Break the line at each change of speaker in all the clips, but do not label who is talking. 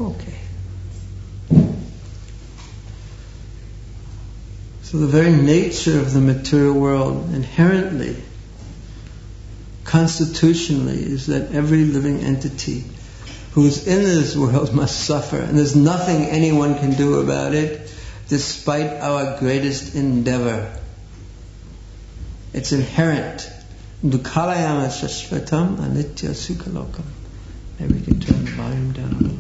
Okay. So the very nature of the material world inherently, constitutionally, is that every living entity who is in this world must suffer, and there's nothing anyone can do about it despite our greatest endeavor. It's inherent. Dukhalayama shashvatam anitya sukhalokam. Maybe we can turn the volume down a little.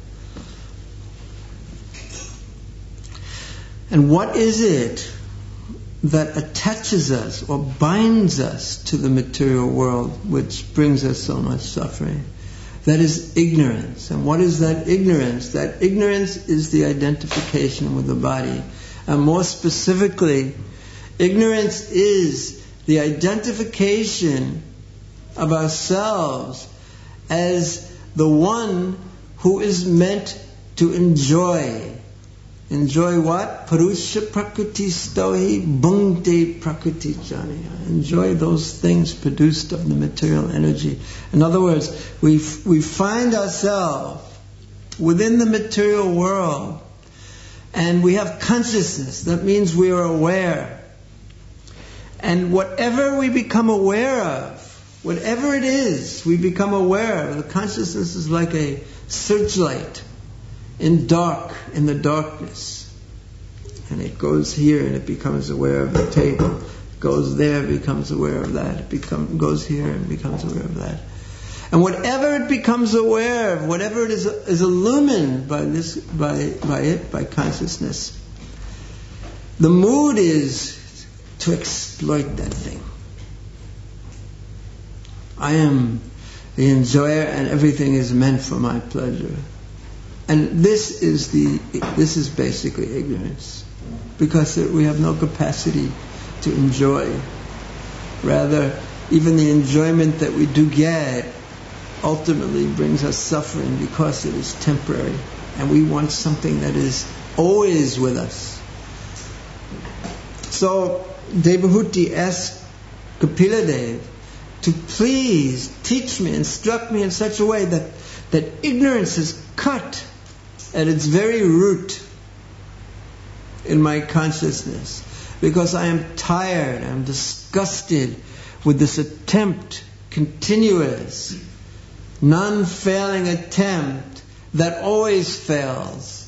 And what is it that attaches us or binds us to the material world, which brings us so much suffering? That is ignorance. And what is that ignorance? That ignorance is the identification with the body. And more specifically, ignorance is the identification of ourselves as the one who is meant to enjoy. Enjoy what? Purusha prakriti stohi bhungte prakriti jnana. Enjoy those things produced of the material energy. In other words, we find ourselves within the material world and we have consciousness. That means we are aware. And whatever we become aware of, whatever it is we become aware of, the consciousness is like a searchlight in the darkness. And it goes here and it becomes aware of the table. It goes there, becomes aware of that. It goes here and becomes aware of that. And whatever it becomes aware of, whatever it is illumined by consciousness, the mood is to exploit that thing. I am the enjoyer and everything is meant for my pleasure. And this is basically ignorance, because we have no capacity to enjoy. Rather, even the enjoyment that we do get ultimately brings us suffering because it is temporary, and we want something that is always with us. So Devahuti asked Kapila to please teach me, instruct me in such a way that ignorance is cut at its very root in my consciousness, because I am tired, I am disgusted with this continuous, non-failing attempt that always fails.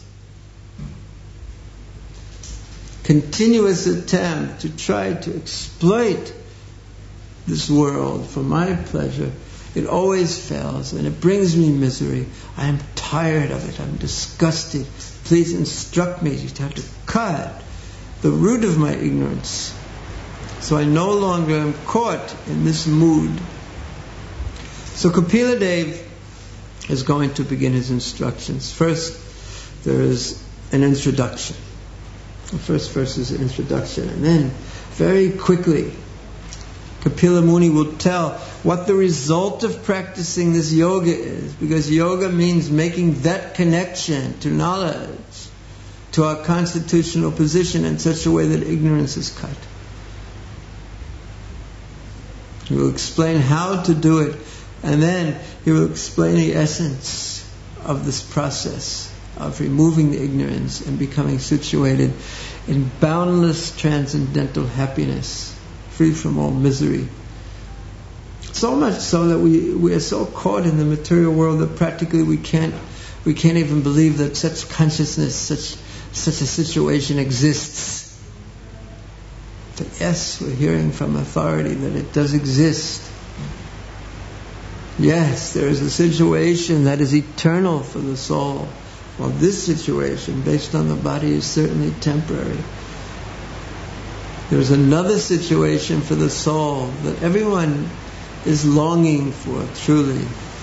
Continuous attempt to try to exploit this world for my pleasure. It always fails and it brings me misery. I am tired of it. I'm disgusted. Please instruct me to have to cut the root of my ignorance, so I no longer am caught in this mood. So Kapila Dev is going to begin his instructions. First, there is an introduction. The first verse is an introduction, and then very quickly Kapila Muni will tell what the result of practicing this yoga is, because yoga means making that connection to knowledge, to our constitutional position in such a way that ignorance is cut. He will explain how to do it, and then he will explain the essence of this process of removing the ignorance and becoming situated in boundless transcendental happiness, free from all misery. So much so that we are so caught in the material world that practically we can't even believe that such consciousness, such a situation exists. But yes, we're hearing from authority that it does exist. Yes, there is a situation that is eternal for the soul. Well, this situation, based on the body, is certainly temporary. There's another situation for the soul that everyone is longing for, truly.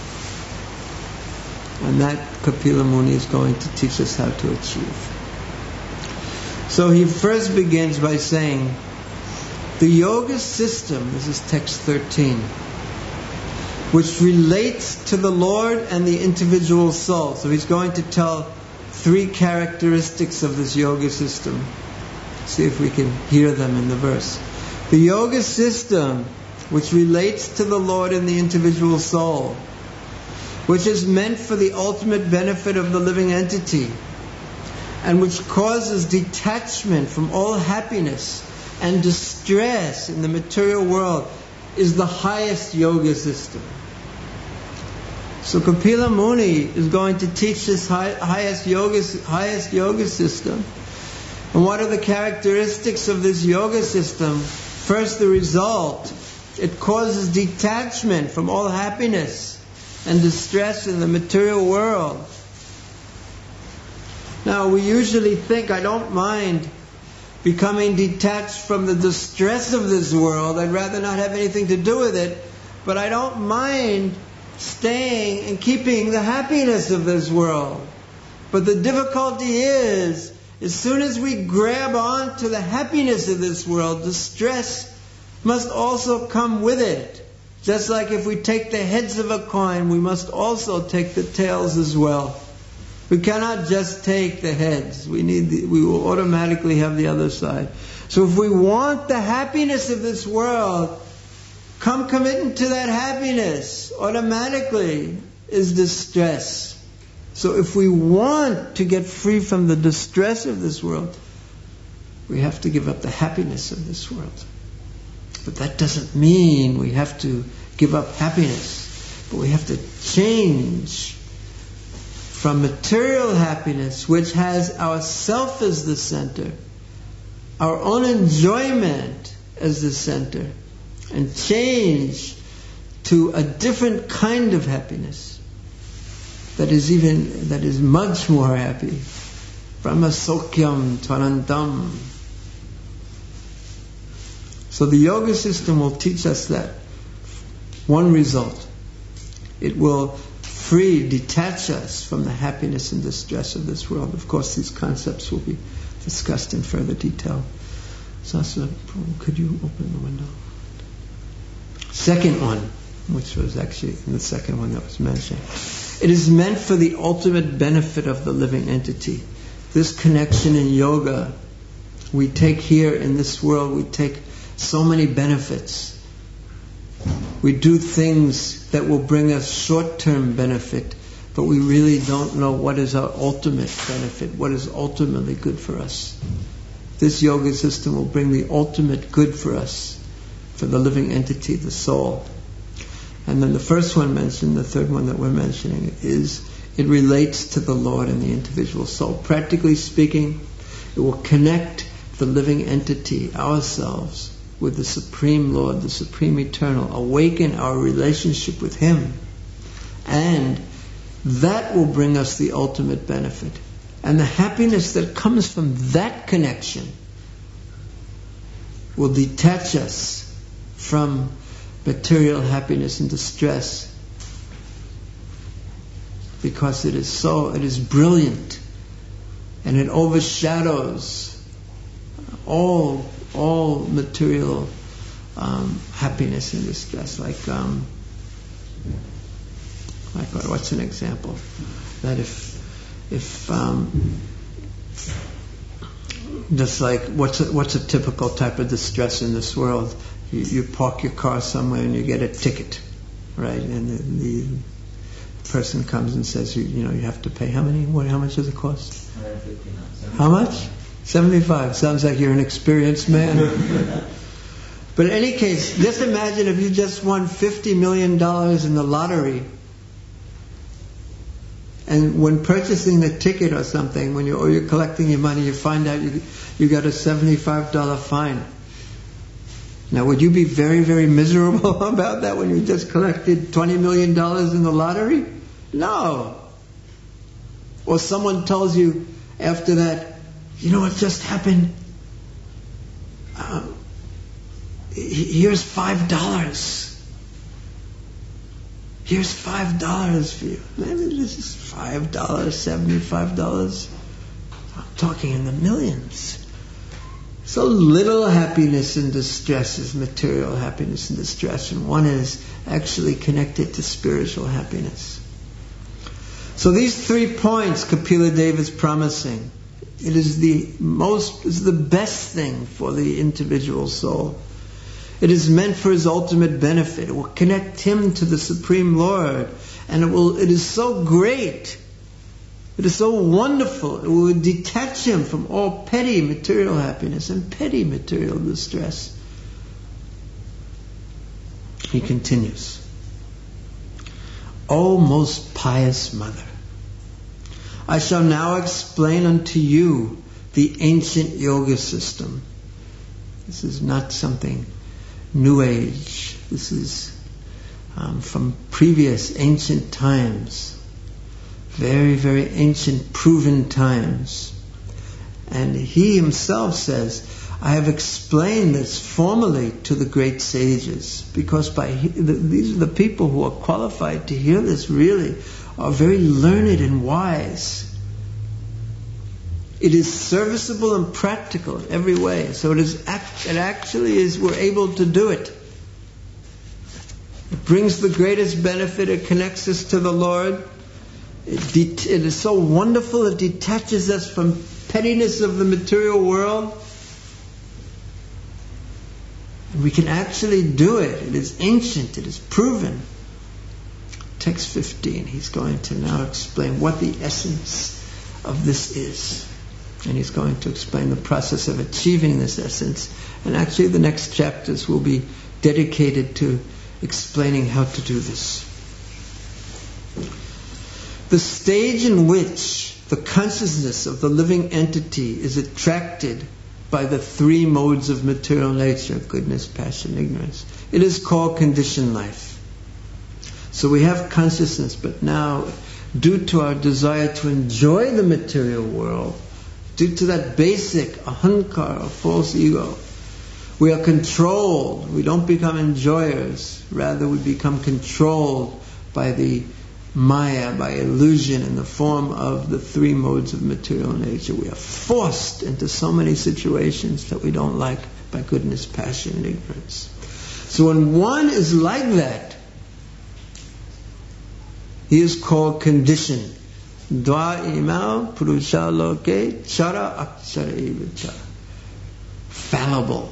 And that Kapila Muni is going to teach us how to achieve. So he first begins by saying, the yoga system, this is text 13, which relates to the Lord and the individual soul. So he's going to tell 3 characteristics of this yoga system. See if we can hear them in the verse. The yoga system, which relates to the Lord and the individual soul, which is meant for the ultimate benefit of the living entity, and which causes detachment from all happiness and distress in the material world, is the highest yoga system. So Kapila Muni is going to teach this highest yoga system. And what are the characteristics of this yoga system? First, the result. It causes detachment from all happiness and distress in the material world. Now, we usually think, I don't mind becoming detached from the distress of this world. I'd rather not have anything to do with it. But I don't mind staying and keeping the happiness of this world. But the difficulty is, as soon as we grab on to the happiness of this world, the stress must also come with it. Just like if we take the heads of a coin, we must also take the tails as well. We cannot just take the heads. We will automatically have the other side. So if we want the happiness of this world, committing to that happiness automatically is distress. So if we want to get free from the distress of this world, we have to give up the happiness of this world. But that doesn't mean we have to give up happiness. But we have to change from material happiness, which has ourself as the center, our own enjoyment as the center, and change to a different kind of happiness that is much more happy. Brahma Sokyam Tvanantam. So the yoga system will teach us that. One result, it will detach us from the happiness and distress of this world. Of course, these concepts will be discussed in further detail. Sasa, could you open the window? Second one, which was actually the second one that was mentioned. It is meant for the ultimate benefit of the living entity. This connection in yoga, we take here in this world, we take so many benefits. We do things that will bring us short-term benefit, but we really don't know what is our ultimate benefit, what is ultimately good for us. This yoga system will bring the ultimate good for us, for the living entity, the soul. And then the first one mentioned, the third one that we're mentioning, is it relates to the Lord and the individual soul. Practically speaking, it will connect the living entity, ourselves, with the Supreme Lord, the Supreme Eternal, awaken our relationship with Him. And that will bring us the ultimate benefit. And the happiness that comes from that connection will detach us from material happiness and distress, because it is brilliant, and it overshadows all material happiness and distress. Like what's an example? That if just like what's a typical type of distress in this world? You park your car somewhere and you get a ticket, right? And the person comes and says, you have to pay how much does it cost? How much? 75. Sounds like you're an experienced man. But in any case, just imagine if you just won $50 million in the lottery, and when purchasing the ticket or something, when you're collecting your money, you find out you got a $75 fine. Now, would you be very, very miserable about that when you just collected $20 million in the lottery? No. Or someone tells you after that, you know what just happened? Here's $5. Here's $5 for you. Maybe this is $5, $75. I'm talking in the millions. So little happiness and distress is material happiness and distress, and one is actually connected to spiritual happiness. So these 3 points Kapila Deva is promising. It is the best thing for the individual soul. It is meant for his ultimate benefit. It will connect him to the Supreme Lord, And it is so great. It is so wonderful. It will detach him from all petty material happiness and petty material distress. He continues, O most pious mother, I shall now explain unto you the ancient yoga system. This is not something New Age. This is from previous ancient times. Very, very ancient, proven times. And he himself says, I have explained this formally to the great sages, because these are the people who are qualified to hear this, really are very learned and wise. It is serviceable and practical in every way. So it actually is, we're able to do it. It brings the greatest benefit. It connects us to the Lord. It is so wonderful. It detaches us from pettiness of the material world. And we can actually do it. It is ancient. It is proven. Text 15. He's going to now explain what the essence of this is. And he's going to explain the process of achieving this essence. And actually the next chapters will be dedicated to explaining how to do this. The stage in which the consciousness of the living entity is attracted by the three modes of material nature, goodness, passion, ignorance, it is called conditioned life. So we have consciousness, but now, due to our desire to enjoy the material world, due to that basic ahankara, or false ego, we are controlled. We don't become enjoyers. Rather, we become controlled by the Maya, by illusion in the form of the three modes of material nature. We are forced into so many situations that we don't like by goodness, passion, and ignorance. So when one is like that, he is called conditioned. Dwa imau purusha loke chara akshara evacha. Fallible.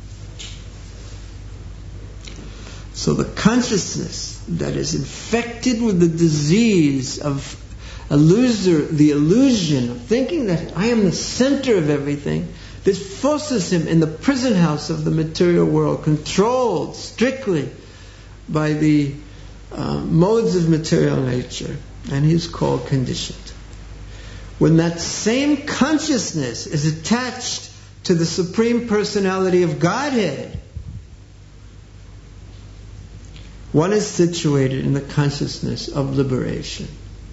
So the consciousness that is infected with the disease of the illusion of thinking that I am the center of everything, this forces him in the prison house of the material world, controlled strictly by the modes of material nature, and he's called conditioned. When that same consciousness is attached to the Supreme Personality of Godhead, one is situated in the consciousness of liberation.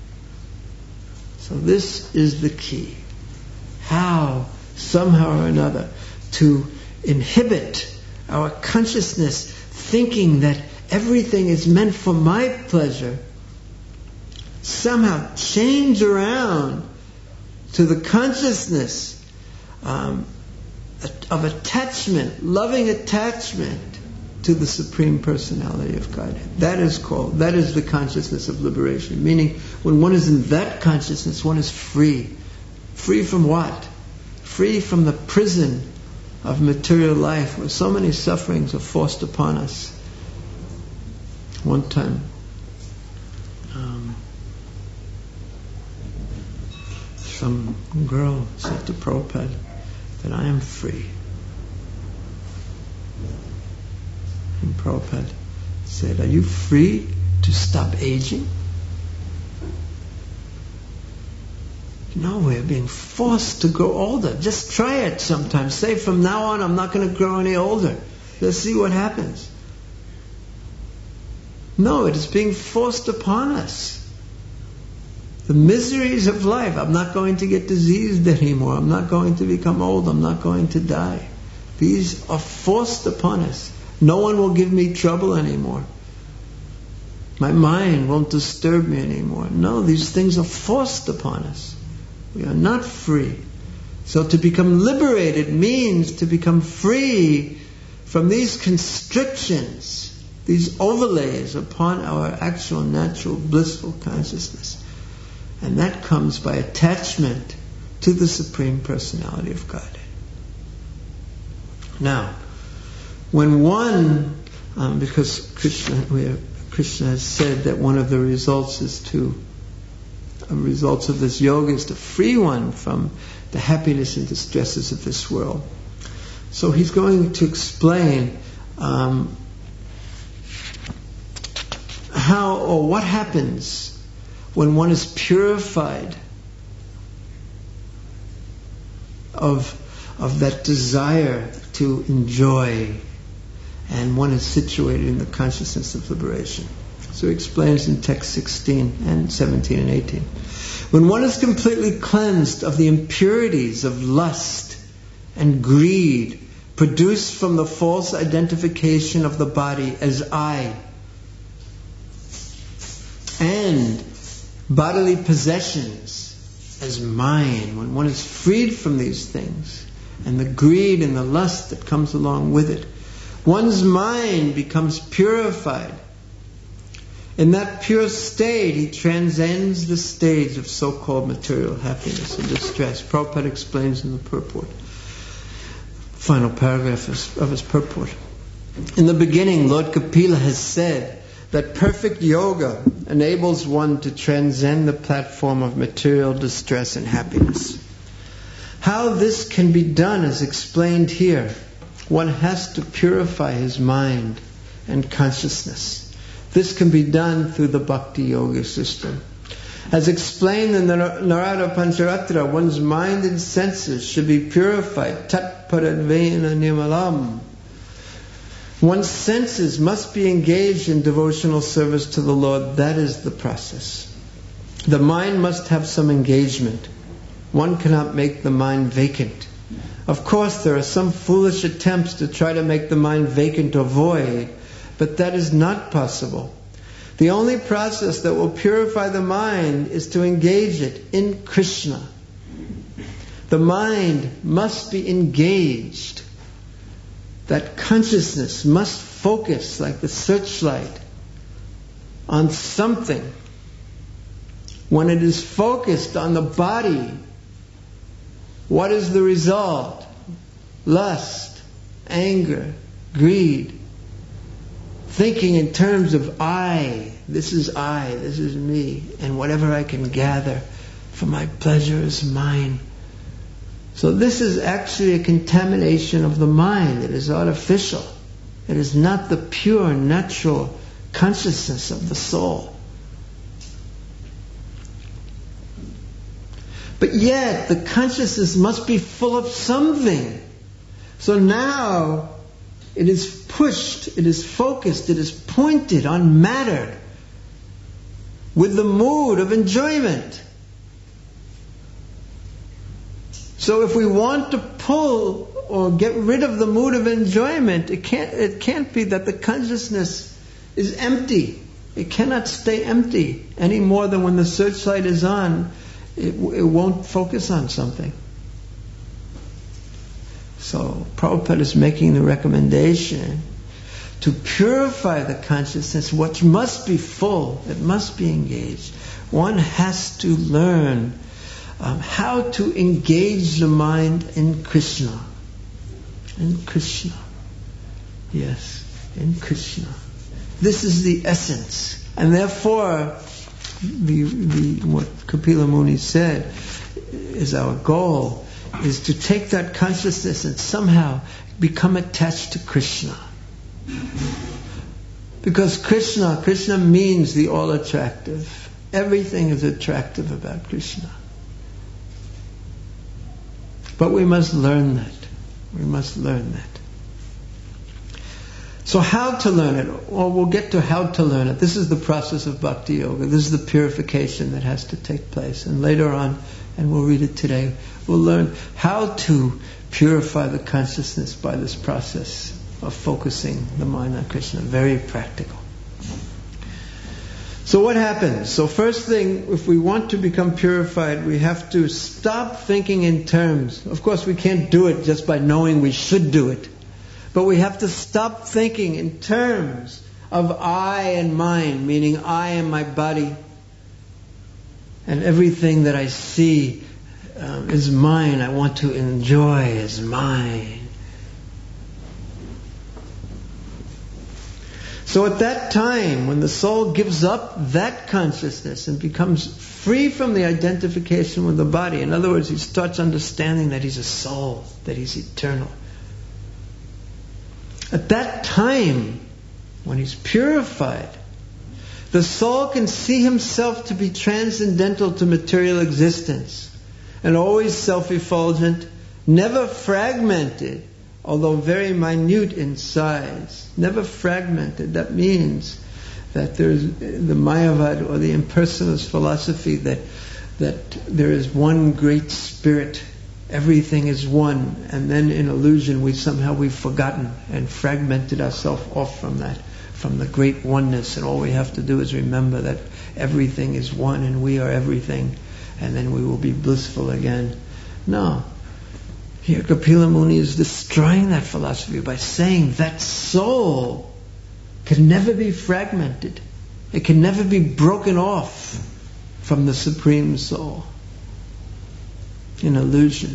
So this is the key. How, somehow or another, to inhibit our consciousness thinking that everything is meant for my pleasure, somehow change around to the consciousness of attachment, loving attachment to the Supreme Personality of Godhead. That is the consciousness of liberation. Meaning, when one is in that consciousness, one is free. Free from what? Free from the prison of material life, where so many sufferings are forced upon us. One time, some girl said to Prabhupada that I am free. And Prabhupada said, are you free to stop aging? No, we're being forced to grow older. Just try it sometime. Say, from now on, I'm not going to grow any older. Let's see what happens. No, it is being forced upon us. The miseries of life. I'm not going to get diseased anymore. I'm not going to become old. I'm not going to die. These are forced upon us. No one will give me trouble anymore. My mind won't disturb me anymore. No, these things are forced upon us. We are not free. So to become liberated means to become free from these constrictions, these overlays upon our actual natural blissful consciousness. And that comes by attachment to the Supreme Personality of Godhead. Now, when one, because Krishna, we are Krishna has said that one of the results of this yoga is to free one from the happiness and distresses of this world. So he's going to explain how or what happens when one is purified of that desire to enjoy, and one is situated in the consciousness of liberation. So he explains in text 16 and 17 and 18. When one is completely cleansed of the impurities of lust and greed produced from the false identification of the body as I, and bodily possessions as mine, when one is freed from these things and the greed and the lust that comes along with it, one's mind becomes purified. In that pure state, he transcends the stage of so-called material happiness and distress. Prabhupada explains in the purport, final paragraph of his purport. In the beginning, Lord Kapila has said that perfect yoga enables one to transcend the platform of material distress and happiness. How this can be done is explained here. One has to purify his mind and consciousness. This can be done through the Bhakti Yoga system. As explained in the Narada Pancharatra, one's mind and senses should be purified. Tat paradvena nirmalam. One's senses must be engaged in devotional service to the Lord. That is the process. The mind must have some engagement. One cannot make the mind vacant. Of course, there are some foolish attempts to try to make the mind vacant or void, but that is not possible. The only process that will purify the mind is to engage it in Krishna. The mind must be engaged. That consciousness must focus like the searchlight on something. When it is focused on the body, what is the result? Lust, anger, greed. Thinking in terms of I, this is me, and whatever I can gather for my pleasure is mine. So this is actually a contamination of the mind. It is artificial. It is not the pure, natural consciousness of the soul. But yet, the consciousness must be full of something. So now, it is pushed, it is focused, it is pointed on matter with the mood of enjoyment. So if we want to pull or get rid of the mood of enjoyment, it can't be that the consciousness is empty. It cannot stay empty any more than when the searchlight is on, it won't focus on something. So Prabhupada is making the recommendation to purify the consciousness, which must be full, it must be engaged. One has to learn how to engage the mind in Krishna. In Krishna. Yes, in Krishna. This is the essence. And therefore, what Kapila Muni said is our goal, is to take that consciousness and somehow become attached to Krishna. Because Krishna means the all-attractive. Everything is attractive about Krishna. But we must learn that. We must learn that. So how to learn it? Well, we'll get to how to learn it. This is the process of Bhakti Yoga. This is the purification that has to take place. And later on, and we'll read it today, we'll learn how to purify the consciousness by this process of focusing the mind on Krishna. Very practical. So what happens? So first thing, if we want to become purified, we have to stop thinking in terms. Of course, we can't do it just by knowing we should do it. But we have to stop thinking in terms of I and mine, meaning I and my body. And everything that I see is mine. I want to enjoy is mine. So at that time, when the soul gives up that consciousness and becomes free from the identification with the body, in other words, he starts understanding that he's a soul, that he's eternal. At that time, when he's purified, the soul can see himself to be transcendental to material existence and always self-effulgent, never fragmented, although very minute in size. Never fragmented. That means that there's the Mayavad or the impersonalist philosophy that there is one great spirit, everything is one, and then in illusion we've forgotten and fragmented ourselves off from that, from the great oneness, and all we have to do is remember that everything is one and we are everything, and then we will be blissful again. No. Here Kapila Muni is destroying that philosophy by saying that soul can never be fragmented. It can never be broken off from the Supreme Soul in illusion.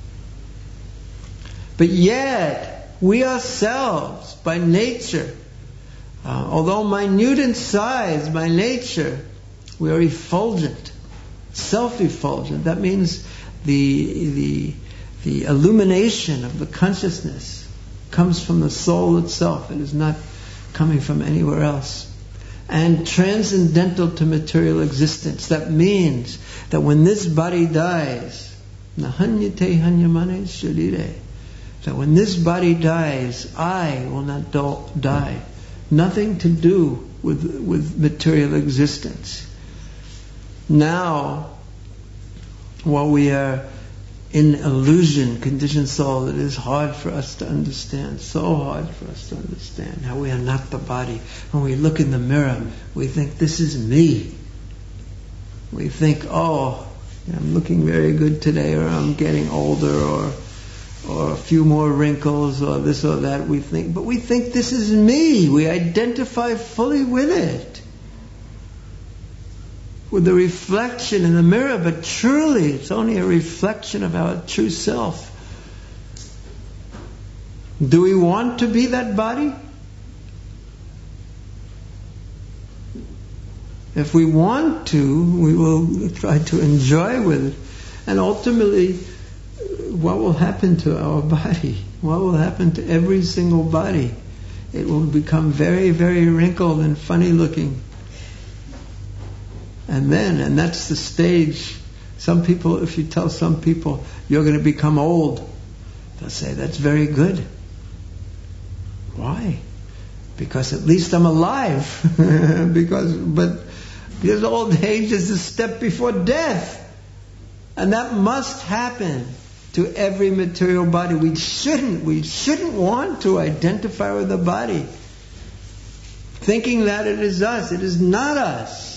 But yet, we ourselves, by nature, although minute in size, by nature, we are effulgent, self-effulgent. That means the illumination of the consciousness comes from the soul itself. It is not coming from anywhere else. And transcendental to material existence. That means that when this body dies, that when this body dies, I will not die. Nothing to do with material existence. Now, while we are in illusion, conditioned soul, it is hard for us to understand, so hard for us to understand how we are not the body. When we look in the mirror, we think, this is me. We think, oh, I'm looking very good today, or I'm getting older, or a few more wrinkles, or this or that. We think this is me. We identify fully with it, with the reflection in the mirror, but truly it's only a reflection of our true self. Do we want to be that body? If we want to, we will try to enjoy with it. And ultimately, what will happen to our body? What will happen to every single body? It will become very, very wrinkled and funny looking. And that's the stage. Some people, if you tell some people you're going to become old, they'll say, that's very good. Why? Because at least I'm alive. Because old age is a step before death. And that must happen to every material body. We shouldn't want to identify with the body, thinking that it is us. It is not us.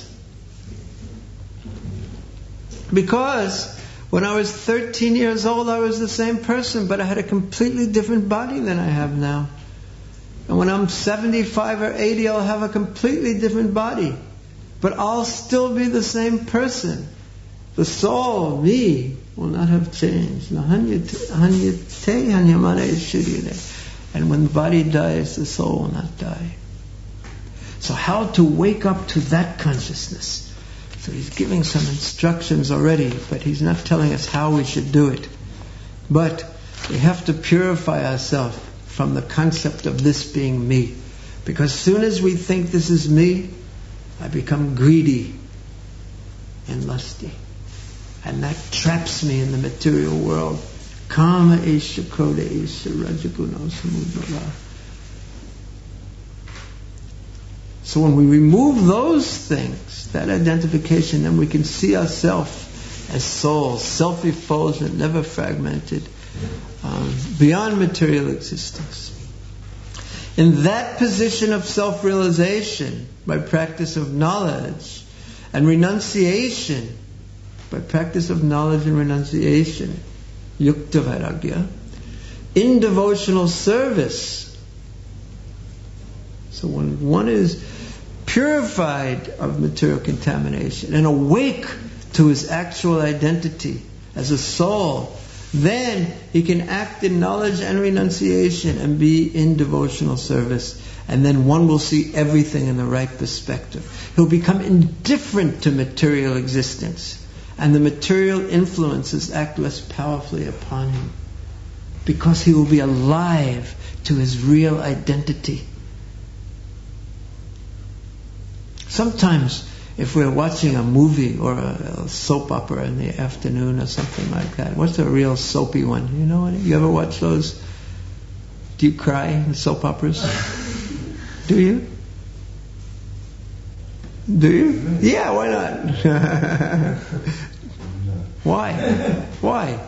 Because when I was 13 years old, I was the same person, but I had a completely different body than I have now. And when I'm 75 or 80, I'll have a completely different body. But I'll still be the same person. The soul, me, will not have changed. And when the body dies, the soul will not die. So how to wake up to that consciousness? So he's giving some instructions already, but he's not telling us how we should do it. But we have to purify ourselves from the concept of this being me. Because as soon as we think this is me, I become greedy and lusty. And that traps me in the material world. Kama esha, krodha esha, rajaguna samudra. So when we remove those things, that identification, then we can see ourselves as souls, self-effulgent, never fragmented, beyond material existence. In that position of self-realization, by practice of knowledge and renunciation, by practice of knowledge and renunciation, yukta vairagya, in devotional service. So when one is purified of material contamination and awake to his actual identity as a soul, then he can act in knowledge and renunciation and be in devotional service. And then one will see everything in the right perspective. He'll become indifferent to material existence. And the material influences act less powerfully upon him. Because he will be alive to his real identity. Sometimes, if we're watching a movie or a soap opera in the afternoon or something like that, what's a real soapy one? You know, you ever watch those? Do you cry in soap operas? Do you? Do you? Yeah, why not? Why? Why?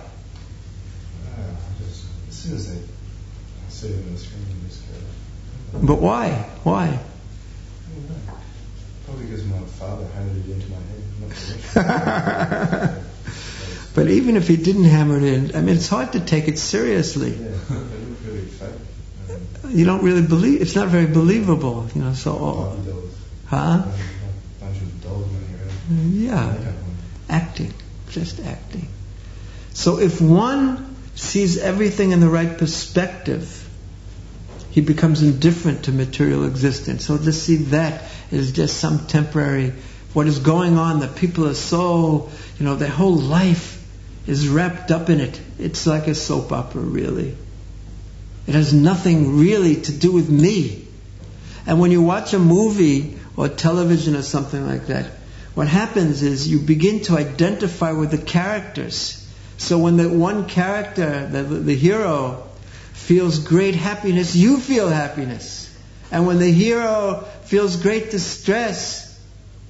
As soon as they see it on the screen, you just go.
But why? Why?
I don't know. Probably because my father hammered it into my head. Not
But even if he didn't hammer it in, I mean, it's hard to take it seriously.
Yeah, they look really fake.
You don't really believe. It's not very believable, you know. So,
Barbie dolls.
huh?
A bunch of dolls running around.
Yeah, acting, just acting. So if one sees everything in the right perspective, he becomes indifferent to material existence. So to see that is just some temporary, what is going on, that people are so, you know, their whole life is wrapped up in it. It's like a soap opera, really. It has nothing really to do with me. And when you watch a movie or television or something like that, what happens is you begin to identify with the characters. So when the one character, the hero, feels great happiness, you feel happiness. And when the hero feels great distress,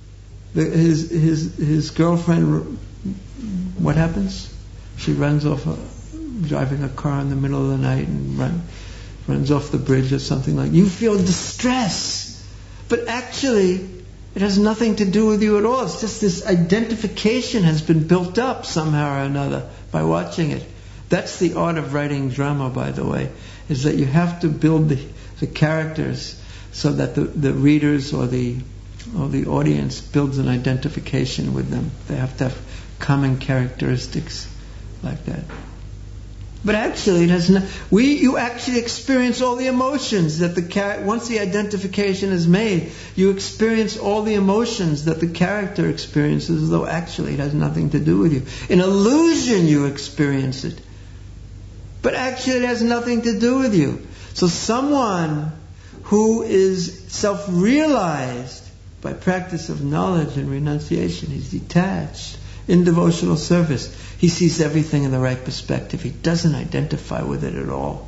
his girlfriend, what happens? She runs off, driving a car in the middle of the night and runs off the bridge or something like that. You feel distress. But actually, it has nothing to do with you at all. It's just this identification has been built up somehow or another by watching it. That's the art of writing drama, by the way, is that you have to build the characters so that the readers or the audience builds an identification with them. They have to have common characteristics like that. But actually, it has you actually experience all the emotions that once the identification is made, you experience all the emotions that the character experiences, though actually it has nothing to do with you. In illusion, you experience it. But actually it has nothing to do with you. So someone who is self-realized by practice of knowledge and renunciation, he's detached in devotional service. He sees everything in the right perspective. He doesn't identify with it at all.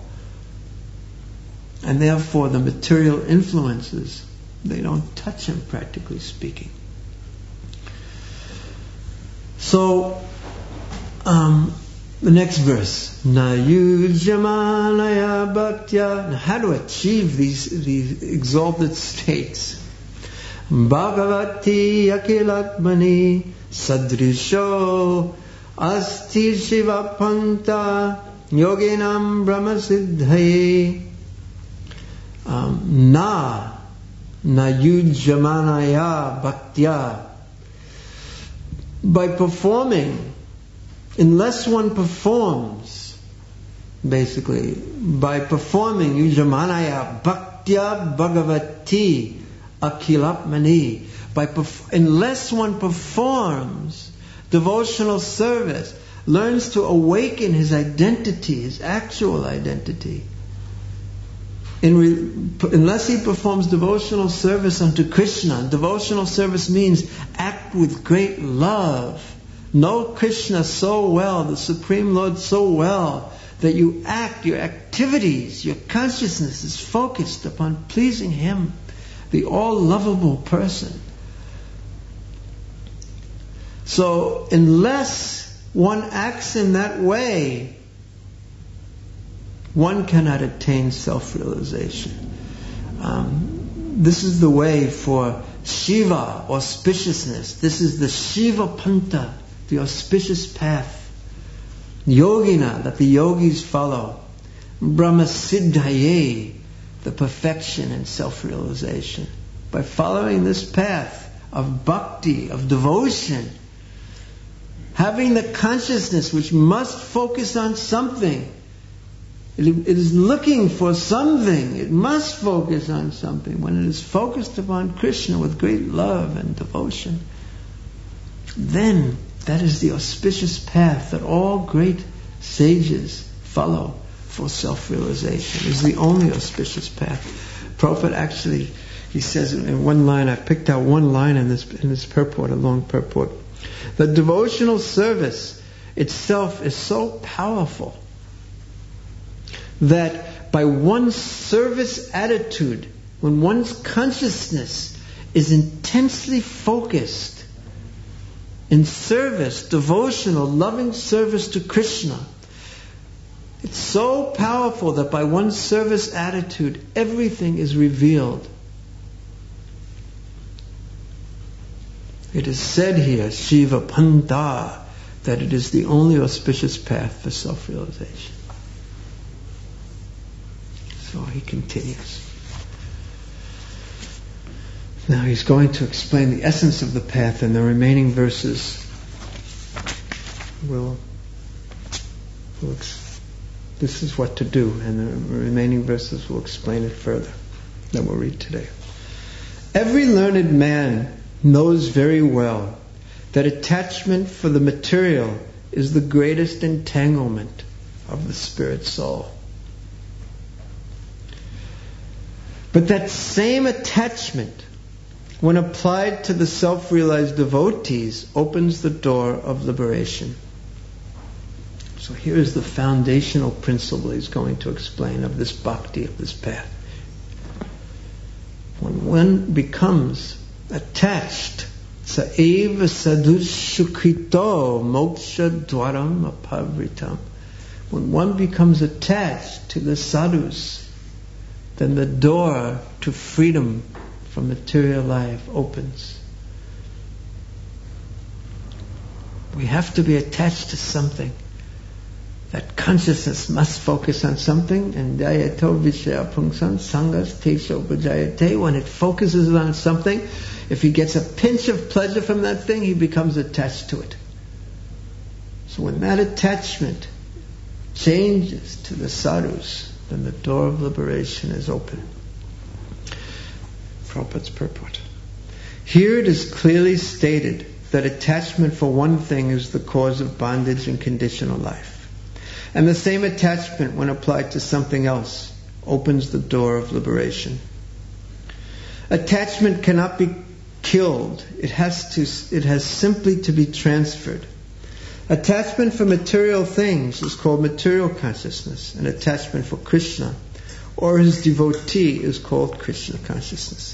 And therefore the material influences, they don't touch him, practically speaking. So, the next verse, Na yujyamanaya bhaktya. Now, how to achieve these exalted states? Bhagavati akilatmani sadrisho asti shiva panta yoginam brahmasiddhaye. Na yujyamanaya bhaktya. By performing, unless one performs, basically, by performing yujyamanaya bhaktya bhagavati akilapmani, unless one performs devotional service, learns to awaken his identity, his actual identity, unless he performs devotional service unto Krishna. Devotional service means act with great love. Know Krishna so well, the Supreme Lord so well, that you act, your activities, your consciousness is focused upon pleasing Him, the all-lovable person. So, unless one acts in that way, one cannot attain self-realization. This is the way for Shiva, auspiciousness. This is the Shiva Panta, the auspicious path. Yogina, that the yogis follow. Brahma Siddhaye, the perfection and self-realization. By following this path of bhakti, of devotion, having the consciousness which must focus on something, It is looking for something. It must focus on something. When it is focused upon Krishna with great love and devotion, then that is the auspicious path that all great sages follow for self-realization. It is the only auspicious path. Prabhupada actually, he says in one line, I picked out one line in this purport, a long purport. The devotional service itself is so powerful that by one's service attitude, when one's consciousness is intensely focused in service, devotional, loving service to Krishna, it's so powerful that by one's service attitude, everything is revealed. It is said here, Shiva Panda, that it is the only auspicious path for self-realization. So he continues. Now he's going to explain the essence of the path, and the remaining verses this is what to do, and the remaining verses will explain it further. That we'll read today. Every learned man knows very well that attachment for the material is the greatest entanglement of the spirit soul. But that same attachment, when applied to the self-realized devotees, opens the door of liberation. So here is the foundational principle he's going to explain of this bhakti, of this path. When one becomes attached, saeva sadhushukrito moksha dwaram apavritam. When one becomes attached to the sadhus, then the door to freedom from material life opens. We have to be attached to something. That consciousness must focus on something, and dayato vishaya pungsan sangas tesho bhajayate. When it focuses on something, if he gets a pinch of pleasure from that thing, he becomes attached to it. So when that attachment changes to the sadhus, then the door of liberation is open. Prabhupada's purport. Here it is clearly stated that attachment for one thing is the cause of bondage and conditional life. And the same attachment, when applied to something else, opens the door of liberation. Attachment cannot be killed. It has simply to be transferred. Attachment for material things is called material consciousness, and attachment for Krishna or his devotee is called Krishna consciousness.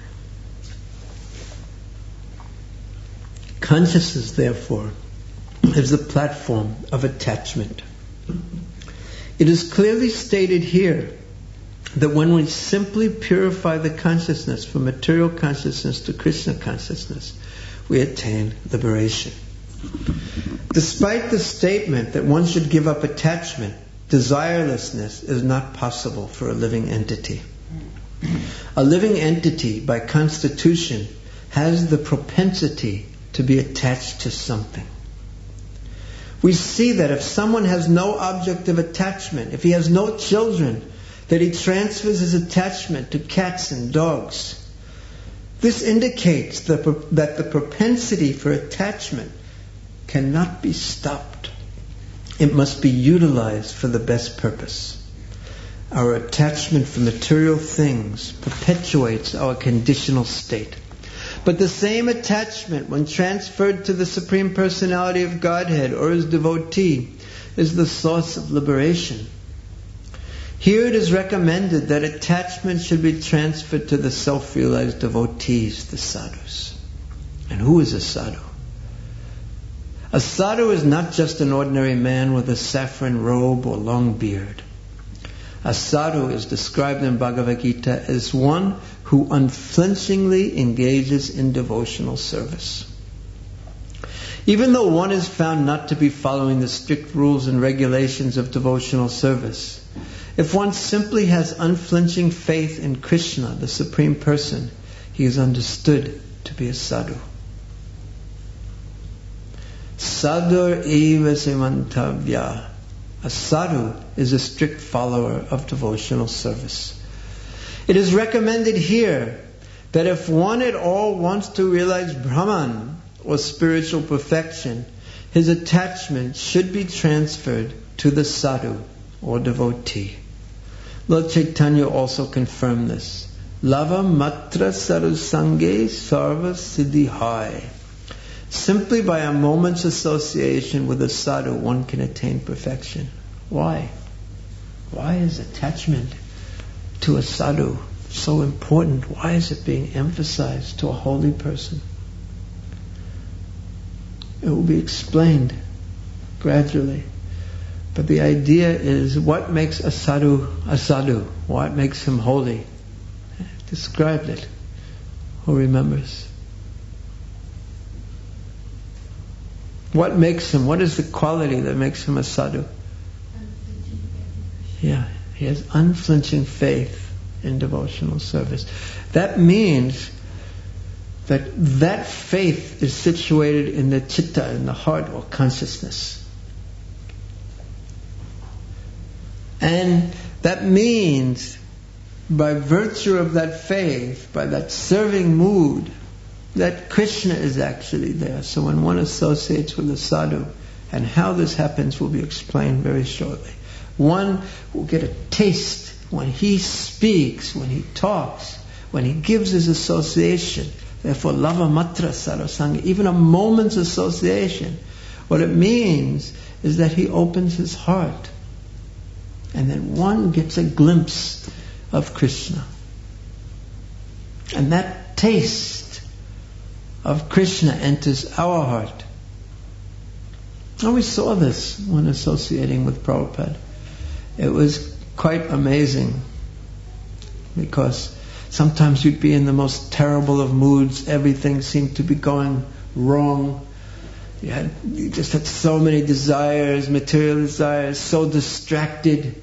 Consciousness, therefore, is the platform of attachment. It is clearly stated here that when we simply purify the consciousness from material consciousness to Krishna consciousness, we attain liberation. Despite the statement that one should give up attachment, desirelessness is not possible for a living entity. A living entity, by constitution, has the propensity to be attached to something. We see that if someone has no object of attachment, if he has no children, that he transfers his attachment to cats and dogs. This indicates that the propensity for attachment cannot be stopped. It must be utilized for the best purpose. Our attachment for material things perpetuates our conditional state. But the same attachment, when transferred to the Supreme Personality of Godhead or his devotee, is the source of liberation. Here it is recommended that attachment should be transferred to the self-realized devotees, the sadhus. And who is a sadhu? A sadhu is not just an ordinary man with a saffron robe or long beard. A sadhu is described in Bhagavad Gita as one who unflinchingly engages in devotional service. Even though one is found not to be following the strict rules and regulations of devotional service, if one simply has unflinching faith in Krishna, the Supreme Person, he is understood to be a sadhu. Sadhur eva semantavya A sadhu is a strict follower of devotional service. It is recommended here that if one at all wants to realize Brahman or spiritual perfection, his attachment should be transferred to the sadhu or devotee. Lord Chaitanya also confirmed this. Lava matra sadhu sange sarva siddhi hai. Simply by a moment's association with a sadhu, one can attain perfection. Why? Why is attachment to a sadhu so important? Why is it being emphasized to a holy person? It will be explained gradually. But the idea is, what makes a sadhu a sadhu? What makes him holy? Describe it. Who remembers? What makes him? What is the quality that makes him a sadhu? Yeah, he has unflinching faith in devotional service. That means that faith is situated in the chitta, in the heart or consciousness. And that means, by virtue of that faith, by that serving mood, that Krishna is actually there. So when one associates with a sadhu, and how this happens will be explained very shortly, one will get a taste when he speaks, when he talks, when he gives his association. Therefore, lava matra sarasanga, even a moment's association, what it means is that he opens his heart. And then one gets a glimpse of Krishna. And that taste of Krishna enters our heart. And we saw this when associating with Prabhupada. It was quite amazing, because sometimes you'd be in the most terrible of moods, everything seemed to be going wrong. You just had so many desires, material desires, so distracted.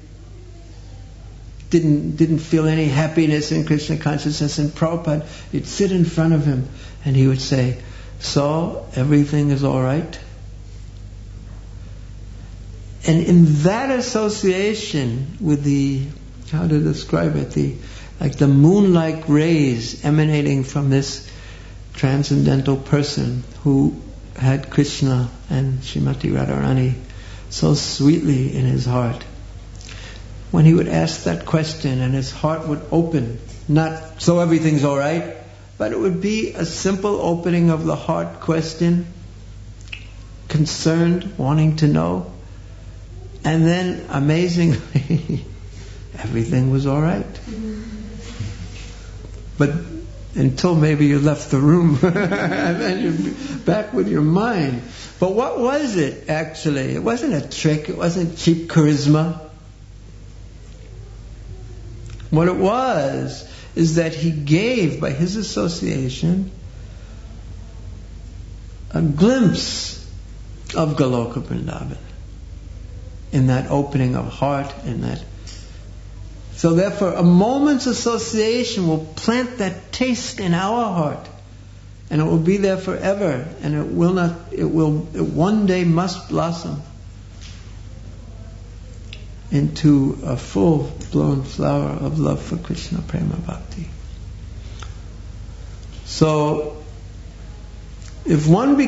Didn't feel any happiness in Krishna consciousness. And Prabhupada, you'd sit in front of him and he would say, "So, everything is all right?" And in that association with the, how to describe it, like the moon-like rays emanating from this transcendental person who had Krishna and Srimati Radharani so sweetly in his heart. When he would ask that question and his heart would open, not "so everything's all right," but it would be a simple opening of the heart question, concerned, wanting to know. And then, amazingly, everything was all right. But until maybe you left the room, and then you're back with your mind. But what was it, actually? It wasn't a trick. It wasn't cheap charisma. What it was is that he gave, by his association, a glimpse of Goloka Vrindavan. In that opening of heart, in that. So therefore, a moment's association will plant that taste in our heart, and it will be there forever, and it one day must blossom into a full-blown flower of love for Krishna Prema Bhakti. So, if one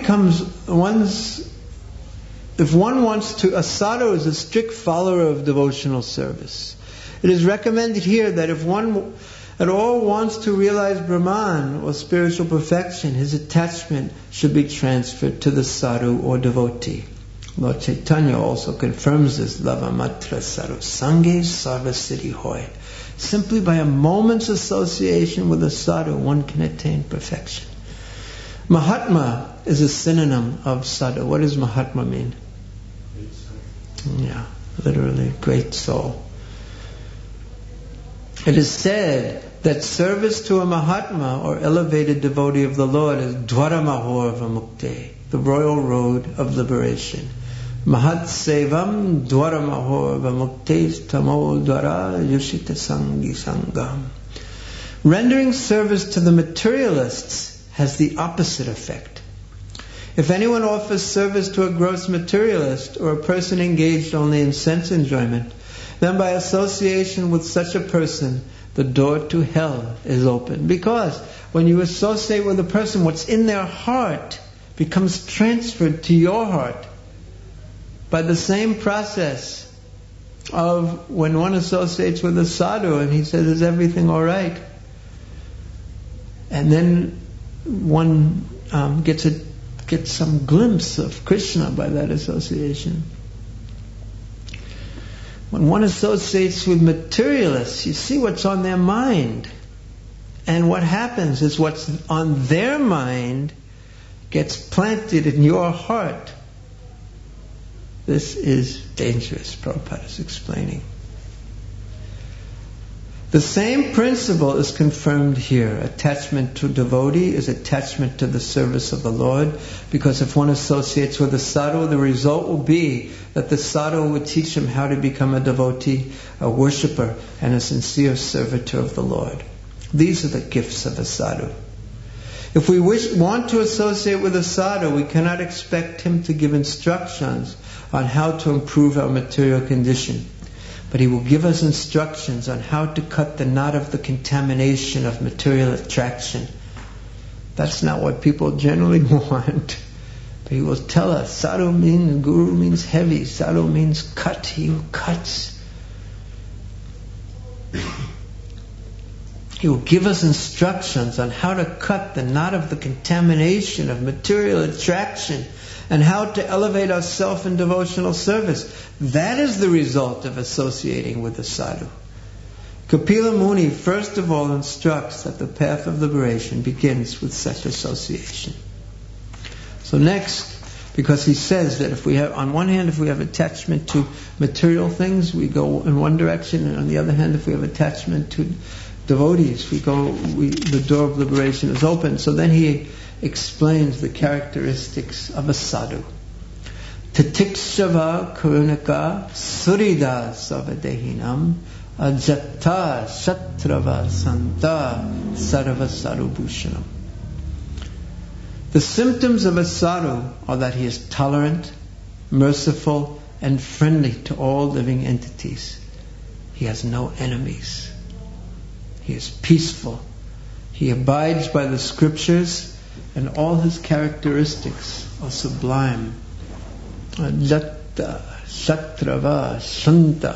wants to, a sadhu is a strict follower of devotional service. It is recommended here that if one at all wants to realize Brahman or spiritual perfection, his attachment should be transferred to the sadhu or devotee. Lord Chaitanya also confirms this, lava matra sadhu sange sarva siddhi hoy. Simply by a moment's association with a sadhu, one can attain perfection. Mahatma is a synonym of sadhu. What does Mahatma mean? Yeah, literally, great soul. It is said that service to a Mahatma or elevated devotee of the Lord is Dwaramahor Vamukte, the royal road of liberation. Mahat Sevam Dwaramahor Vamukte Tamo Dwara Yushita Sangi Sangam. Rendering service to the materialists has the opposite effect. If anyone offers service to a gross materialist or a person engaged only in sense enjoyment, then by association with such a person, the door to hell is open. Because when you associate with a person, what's in their heart becomes transferred to your heart by the same process of when one associates with a sadhu and he says, is everything all right? And then one gets some glimpse of Krishna by that association. When one associates with materialists, you see what's on their mind. And what happens is what's on their mind gets planted in your heart. This is dangerous, Prabhupada is explaining. The same principle is confirmed here. Attachment to devotee is attachment to the service of the Lord, because if one associates with a sadhu, the result will be that the sadhu will teach him how to become a devotee, a worshipper, and a sincere servitor of the Lord. These are the gifts of a sadhu. If we want to associate with a sadhu, we cannot expect him to give instructions on how to improve our material condition. But he will give us instructions on how to cut the knot of the contamination of material attraction. That's not what people generally want. But he will tell us, sadhu means, guru means heavy, sadhu means cut, he who cuts. He will give us instructions on how to cut the knot of the contamination of material attraction and how to elevate ourselves in devotional service. That is the result of associating with the sadhu. Kapila Muni first of all instructs that the path of liberation begins with such association. So next, because he says that if we have, on one hand, if we have attachment to material things, we go in one direction, and on the other hand, if we have attachment to devotees, the door of liberation is open. So then he explains the characteristics of a sadhu. Tatikshava karunaka surida savadehinam ajatta shatrava santa sarva sarubhushanam. The symptoms of a sadhu are that he is tolerant, merciful, and friendly to all living entities. He has no enemies. He is peaceful. He abides by the scriptures, and all his characteristics are sublime. Jatta, Shatrava, Shanta.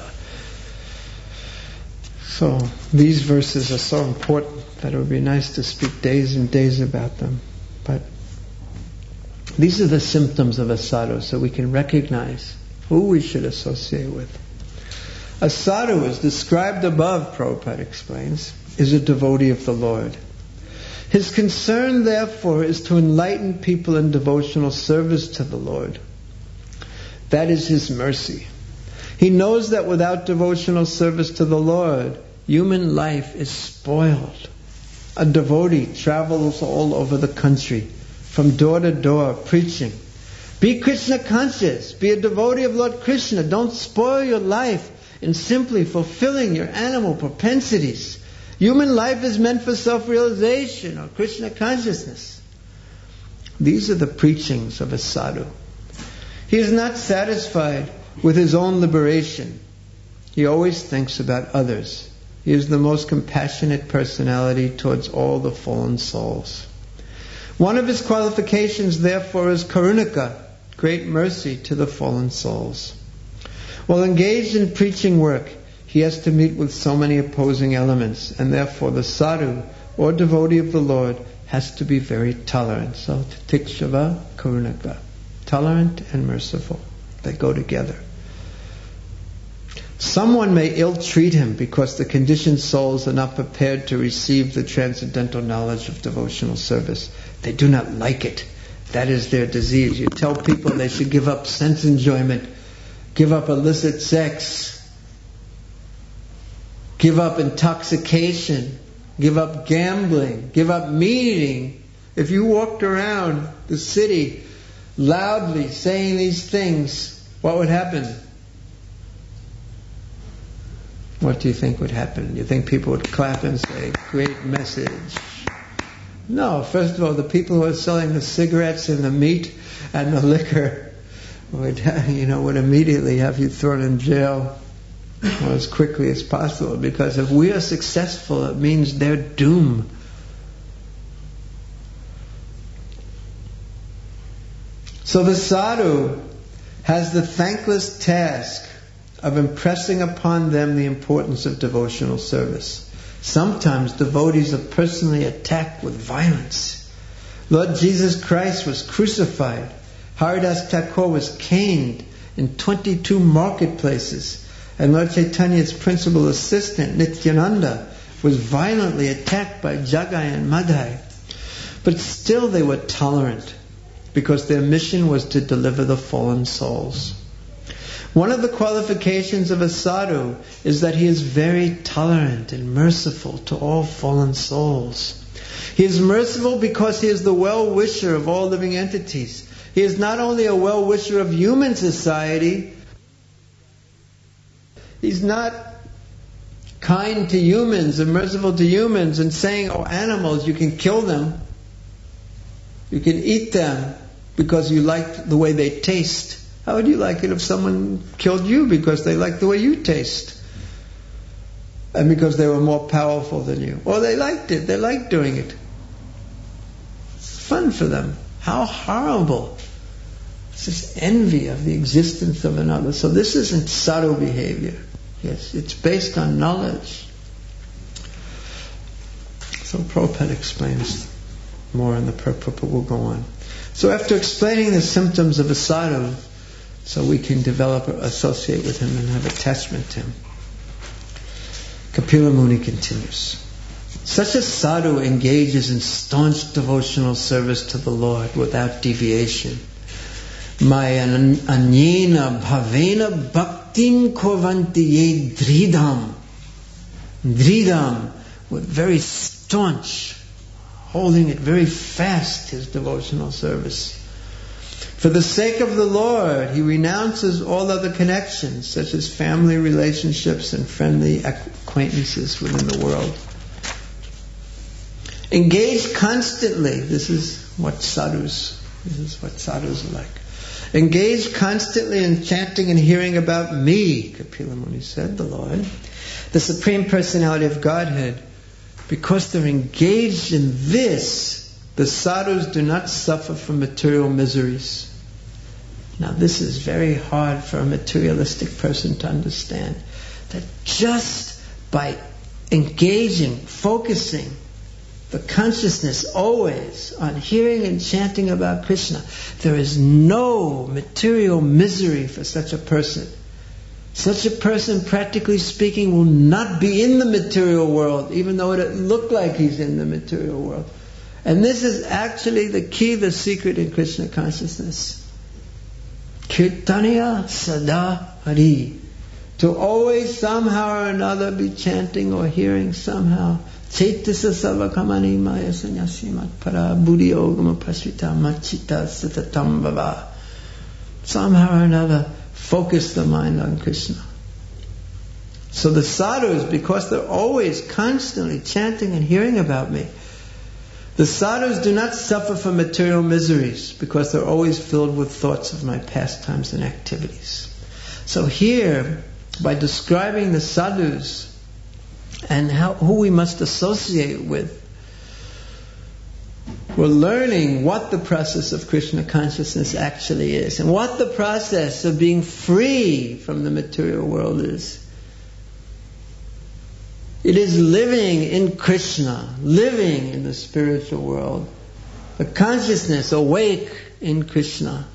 So these verses are so important that it would be nice to speak days and days about them. But these are the symptoms of a sadhu, so we can recognize who we should associate with. A sadhu, as described above, Prabhupada explains, is a devotee of the Lord. His concern, therefore, is to enlighten people in devotional service to the Lord. That is his mercy. He knows that without devotional service to the Lord, human life is spoiled. A devotee travels all over the country, from door to door, preaching. Be Krishna conscious. Be a devotee of Lord Krishna. Don't spoil your life in simply fulfilling your animal propensities. Human life is meant for self-realization or Krishna consciousness. These are the preachings of a sadhu. He is not satisfied with his own liberation. He always thinks about others. He is the most compassionate personality towards all the fallen souls. One of his qualifications, therefore, is karunika, great mercy to the fallen souls. While engaged in preaching work, he has to meet with so many opposing elements, and therefore the sadhu, or devotee of the Lord, has to be very tolerant. So, tikshava karunaka, tolerant and merciful. They go together. Someone may ill-treat him because the conditioned souls are not prepared to receive the transcendental knowledge of devotional service. They do not like it. That is their disease. You tell people they should give up sense enjoyment, give up illicit sex, give up intoxication, give up gambling, give up meat. If you walked around the city loudly saying these things, what would happen? What do you think would happen? You think people would clap and say, great message. No, first of all, the people who are selling the cigarettes and the meat and the liquor would immediately have you thrown in jail as quickly as possible, because if we are successful, it means their doom. So the sadhu has the thankless task of impressing upon them the importance of devotional service. Sometimes devotees are personally attacked with violence. Lord Jesus Christ was crucified. Haridas Thakur was caned in 22 marketplaces. And Lord Chaitanya's principal assistant, Nityananda, was violently attacked by Jagai and Madhai. But still they were tolerant, because their mission was to deliver the fallen souls. One of the qualifications of a sadhu is that he is very tolerant and merciful to all fallen souls. He is merciful because he is the well-wisher of all living entities. He is not only a well-wisher of human society, he's not kind to humans and merciful to humans and saying, oh, animals, you can kill them, you can eat them because you like the way they taste. How would you like it if someone killed you because they liked the way you taste? And because they were more powerful than you. Or they liked it, they liked doing it. It's fun for them. How horrible. It's this envy of the existence of another. So this isn't sadhu behavior. Yes, it's based on knowledge. So Prabhupada explains more in the purport, we'll go on. So after explaining the symptoms of a sadhu, so we can develop or associate with him and have attachment to him, Kapila Muni continues. Such a sadhu engages in staunch devotional service to the Lord without deviation. Maya anyena bhavena bhaktim kurvanti ye dridham. Dridham, with very staunch, holding it very fast, his devotional service. For the sake of the Lord, he renounces all other connections, such as family relationships and friendly acquaintances within the world. Engage constantly. This is what sadhus are like. Engage constantly in chanting and hearing about me, Kapila Muni said, the Lord, the Supreme Personality of Godhead. Because they're engaged in this, the sadhus do not suffer from material miseries. Now this is very hard for a materialistic person to understand. That just by engaging, focusing the consciousness always on hearing and chanting about Krishna, there is no material misery for such a person. Such a person, practically speaking, will not be in the material world, even though it looked like he's in the material world. And this is actually the key, the secret in Krishna consciousness. Kirtaniya Sada Hari. To always somehow or another be chanting or hearing somehow. Chaitasa Savakamani Maya Sanyasimat Para Buddhi Ogama Pasvita Machita Sitatam Bhava. Somehow or another focus the mind on Krishna. So the sadhus, because they're always constantly chanting and hearing about me, the sadhus do not suffer from material miseries because they're always filled with thoughts of my pastimes and activities. So here, by describing the sadhus and who we must associate with, we're learning what the process of Krishna consciousness actually is and what the process of being free from the material world is. It is living in Krishna, living in the spiritual world. The consciousness awake in Krishna.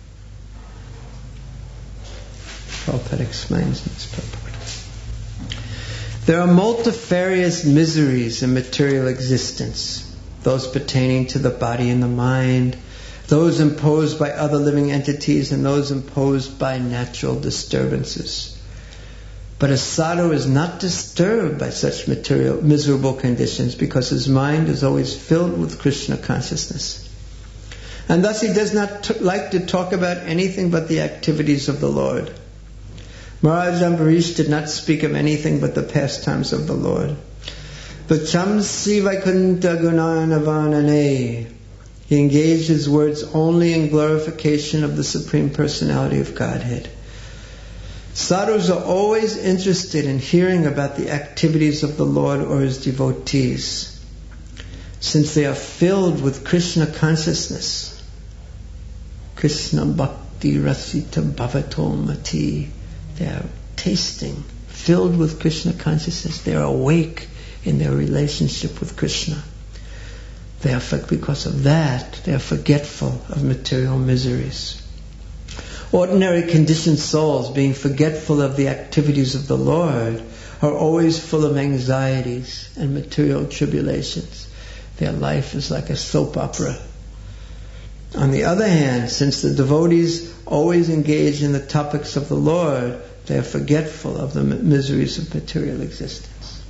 Prabhupada explains in this purport. There are multifarious miseries in material existence. Those pertaining to the body and the mind, those imposed by other living entities, and those imposed by natural disturbances. But a sadhu is not disturbed by such material, miserable conditions because his mind is always filled with Krishna consciousness. And thus he does not like to talk about anything but the activities of the Lord. Maharaj Ambarish did not speak of anything but the pastimes of the Lord. Tuchamsi Vaikuntha Gunanavanane. He engaged his words only in glorification of the Supreme Personality of Godhead. Sadhus are always interested in hearing about the activities of the Lord or His devotees, since they are filled with Krishna consciousness. Krishna Bhakti Rasita Bhavato Mati. They are tasting, filled with Krishna consciousness. They are awake in their relationship with Krishna. Because of that, they are forgetful of material miseries. Ordinary conditioned souls, being forgetful of the activities of the Lord, are always full of anxieties and material tribulations. Their life is like a soap opera. On the other hand, since the devotees always engage in the topics of the Lord, they are forgetful of the miseries of material existence.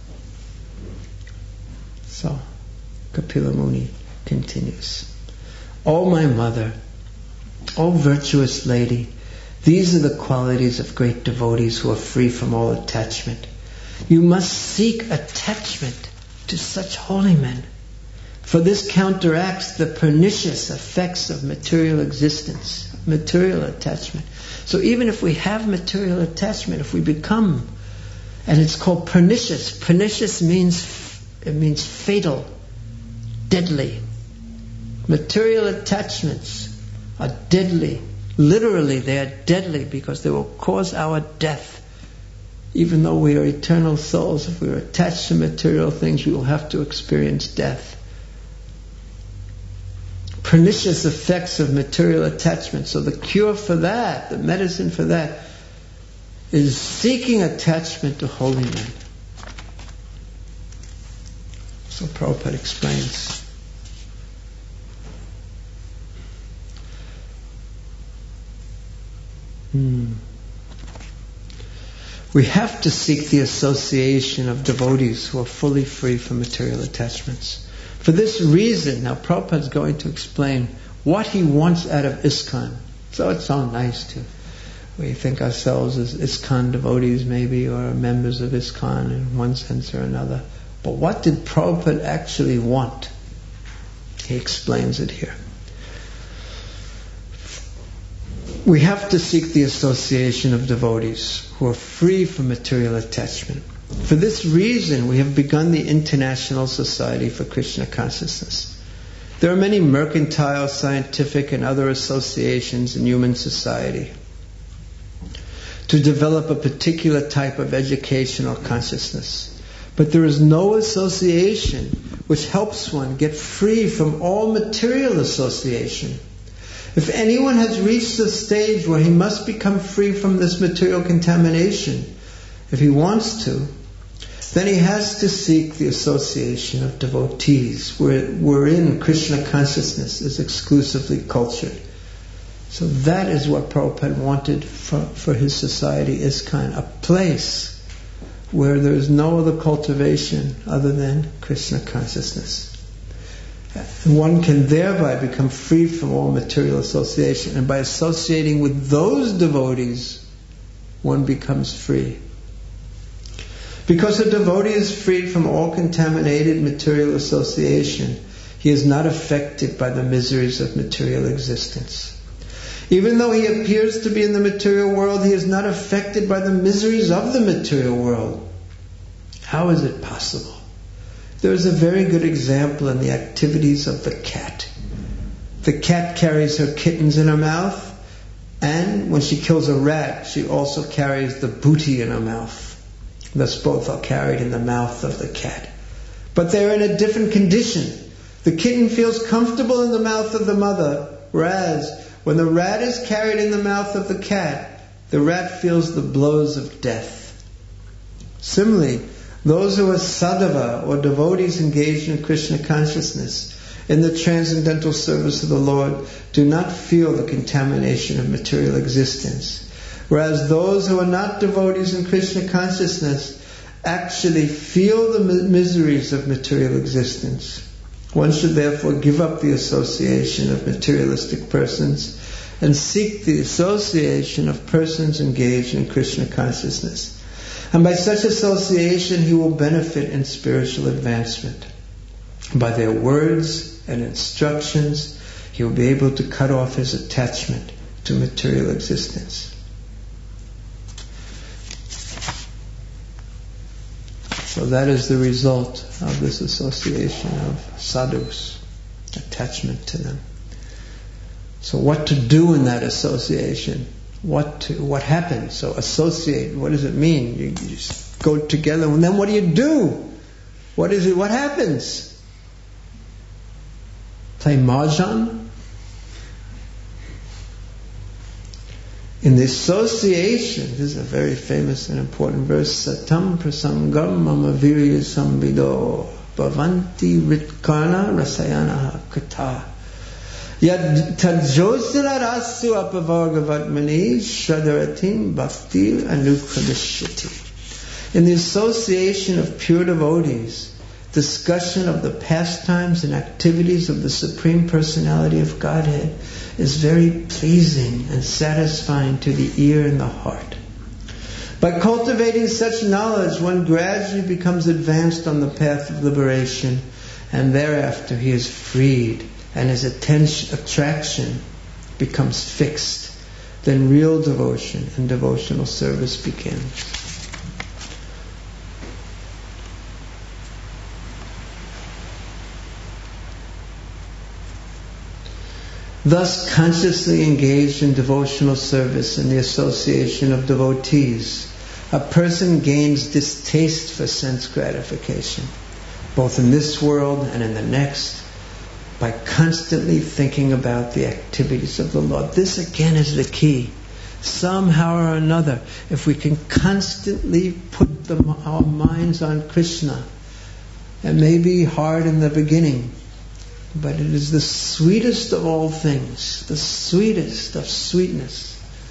So, Kapila Muni continues. O my mother, O virtuous lady, these are the qualities of great devotees who are free from all attachment. You must seek attachment to such holy men, for this counteracts the pernicious effects of material existence, material attachment. So even if we have material attachment, if we become, and it's called pernicious. Pernicious means fatal, deadly. Material attachments are deadly. Literally, they are deadly because they will cause our death. Even though we are eternal souls, if we are attached to material things, we will have to experience death. Pernicious effects of material attachment. So the cure for that, the medicine for that, is seeking attachment to holy men. So Prabhupada explains. We have to seek the association of devotees who are fully free from material attachments. For this reason, now Prabhupada is going to explain what he wants out of ISKCON. So it's so nice we think ourselves as ISKCON devotees maybe, or members of ISKCON in one sense or another. But what did Prabhupada actually want? He explains it here. We have to seek the association of devotees who are free from material attachment. For this reason, we have begun the International Society for Krishna Consciousness. There are many mercantile, scientific, and other associations in human society to develop a particular type of educational consciousness. But there is no association which helps one get free from all material association. If anyone has reached the stage where he must become free from this material contamination, if he wants to, then he has to seek the association of devotees, wherein Krishna consciousness is exclusively cultured. So that is what Prabhupada wanted for his society, ISKCON, a place where there is no other cultivation other than Krishna consciousness. And one can thereby become free from all material association. And by associating with those devotees, one becomes free. Because a devotee is free from all contaminated material association, he is not affected by the miseries of material existence. Even though he appears to be in the material world, he is not affected by the miseries of the material world. How is it possible? There is a very good example in the activities of the cat. The cat carries her kittens in her mouth, and when she kills a rat, she also carries the booty in her mouth. Thus both are carried in the mouth of the cat. But they're in a different condition. The kitten feels comfortable in the mouth of the mother, whereas when the rat is carried in the mouth of the cat, the rat feels the blows of death. Similarly, those who are sadhava or devotees engaged in Krishna consciousness in the transcendental service of the Lord do not feel the contamination of material existence. Whereas those who are not devotees in Krishna consciousness actually feel the miseries of material existence. One should therefore give up the association of materialistic persons and seek the association of persons engaged in Krishna consciousness. And by such association he will benefit in spiritual advancement. By their words and instructions he will be able to cut off his attachment to material existence. So that is the result of this association of sadhus, attachment to them. So what to do in that association? What happens? So associate, what does it mean? You just go together, and then what do? What is it? What happens? Play mahjong? In the association, this is a very famous and important verse, Satam prasangam mama virya sambido bhavanti ritkarna rasayana kata yad tajosila rasu apavargavatmani shradaratim bhakti anukradishyati. In the association of pure devotees, discussion of the pastimes and activities of the Supreme Personality of Godhead is very pleasing and satisfying to the ear and the heart. By cultivating such knowledge, one gradually becomes advanced on the path of liberation, and thereafter he is freed and his attraction becomes fixed. Then real devotion and devotional service begins. Thus, consciously engaged in devotional service and the association of devotees, a person gains distaste for sense gratification, both in this world and in the next, by constantly thinking about the activities of the Lord. This again is the key. Somehow or another, if we can constantly put our minds on Krishna, it may be hard in the beginning, but it is the sweetest of all things, the sweetest of sweetness,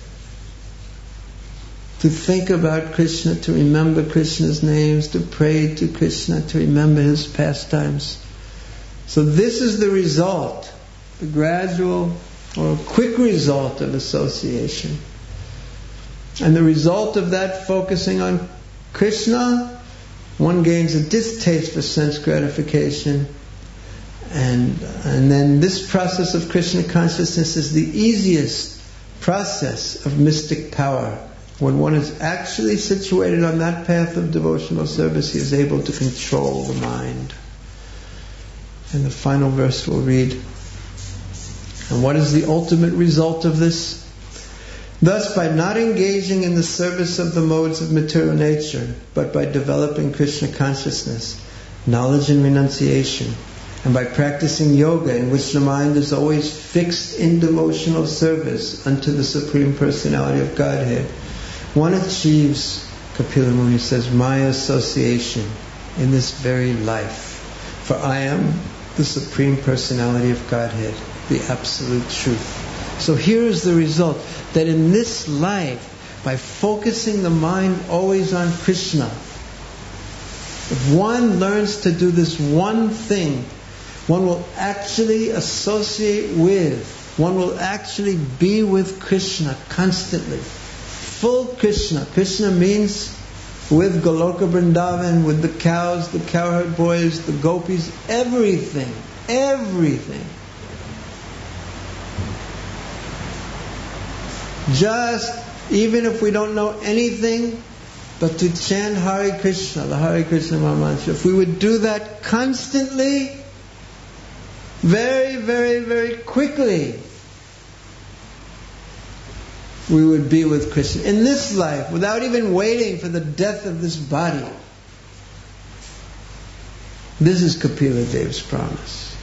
to think about Krishna, to remember Krishna's names, to pray to Krishna, to remember his pastimes. So this is the result, the gradual or quick result of association. And the result of that focusing on Krishna, one gains a distaste for sense gratification. And then this process of Krishna consciousness is the easiest process of mystic power. When one is actually situated on that path of devotional service, he is able to control the mind. And the final verse we'll read. And what is the ultimate result of this? Thus, by not engaging in the service of the modes of material nature, but by developing Krishna consciousness, knowledge and renunciation, and by practicing yoga, in which the mind is always fixed in devotional service unto the Supreme Personality of Godhead, one achieves, Kapila Muni says, my association in this very life. For I am the Supreme Personality of Godhead, the Absolute Truth. So here is the result, that in this life, by focusing the mind always on Krishna, if one learns to do this one thing, one will actually associate with, one will actually be with Krishna constantly. Full Krishna. Krishna means with Goloka Vrindavan, with the cows, the cowherd boys, the gopis, everything. Everything. Just, even if we don't know anything, but to chant Hare Krishna, the Hare Krishna Mahamantra, if we would do that constantly, very, very, very quickly, we would be with Krishna in this life, without even waiting for the death of this body. This is Kapila Dev's promise.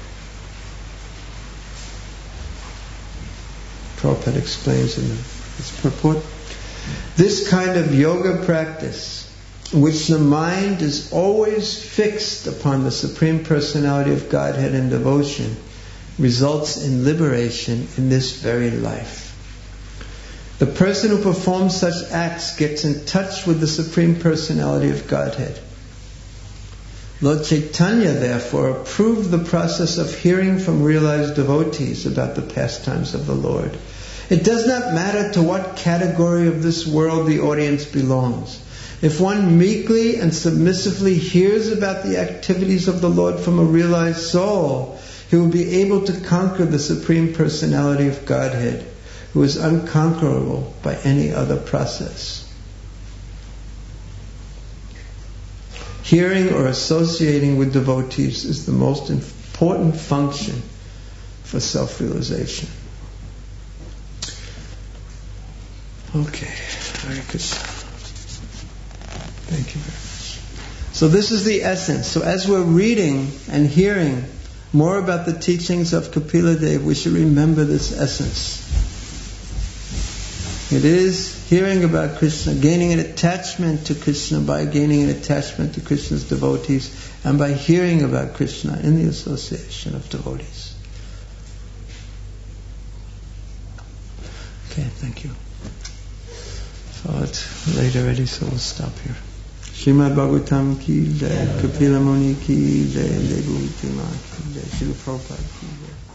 Prabhupada explains in his purport. This kind of yoga practice, in which the mind is always fixed upon the Supreme Personality of Godhead in devotion, results in liberation in this very life. The person who performs such acts gets in touch with the Supreme Personality of Godhead. Lord Chaitanya, therefore, approved the process of hearing from realized devotees about the pastimes of the Lord. It does not matter to what category of this world the audience belongs. If one meekly and submissively hears about the activities of the Lord from a realized soul, he will be able to conquer the Supreme Personality of Godhead, who is unconquerable by any other process. Hearing or associating with devotees is the most important function for self-realization. Okay, Hare Krishna. Thank you very much. So this is the essence. So as we're reading and hearing more about the teachings of Kapila Dev, we should remember this essence. It is hearing about Krishna, gaining an attachment to Krishna by gaining an attachment to Krishna's devotees, and by hearing about Krishna in the association of devotees. Okay, thank you. So it's late already, so we'll stop here. Srimad Bhagavatam ki jai, Kapila Muni ki jai, Devu Tima ki jai, Srila Prabhupada ki jai.